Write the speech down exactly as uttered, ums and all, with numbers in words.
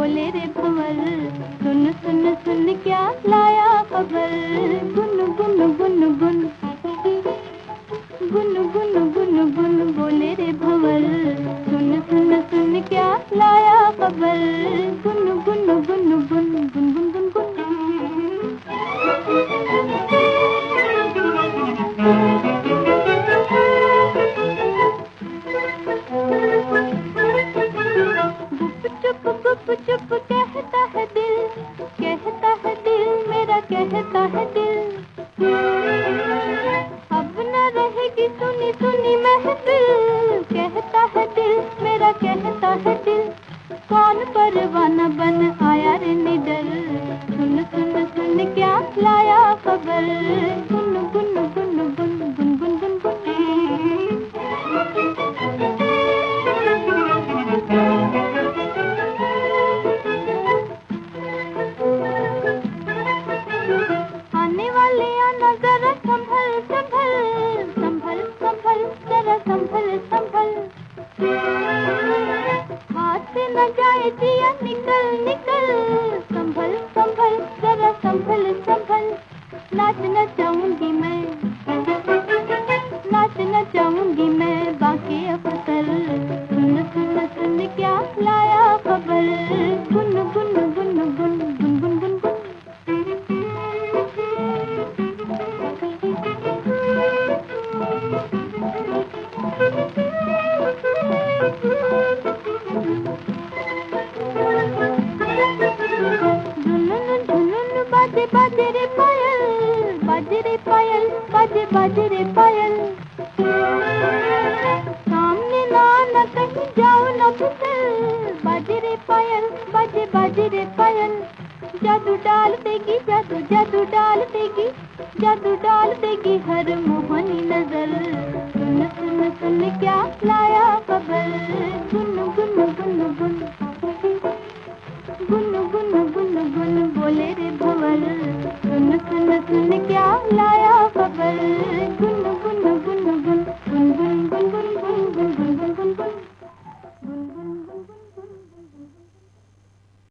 बोले रे भंवर, सुन सुन सुन क्या लाया खबर। गुन गुन गुन गुन गुन गुन गुन गुन बोले रे भंवर, सुन सुन सुन क्या लाया खबर। गुन गुन गुन गुन गुन गुन गुन गुन गुप चुप गुप चुप कहता है दिल, कहता है दिल मेरा कहता है दिल। अब न रहेगी सुनी सुनी महफिल, कहता है दिल मेरा कहता है दिल। कौन परवाना बन आया रे निडर, सुन सुन सुन क्या लाया खबर। गुन गुन गुन गुन गुन गुन गुन गुन आने वाले आना जरा संभल संभल संभल संभल जरा संभल संभल। हाथ से न जाए दिया निकल निकल, संभल संभल जरा संभल संभल। नाच नचाऊंगी मैं, नाच नचाऊंगी मैं बाकी अफसर, सुन सुन सुन क्या लाया खबर। गुन गुन गुन गुन गुन गुन गुन गुन झुनन झुनन बाजे बाजे रे पायल, बाजे रे पायल बाजे बाजे रे पायल। सामने ना आना कहीं जाओ न फिसल, बाजे रे पायल बाजे बाजे रे पायल। जादू डाल देगी जादू जादू डाल देगी, जादू डाल देगी हर मोहनी नजर। सुन सुन सुन क्या लाया खबर। गुन गुन गुन गुन गुन गुन गुन गुन बोले रे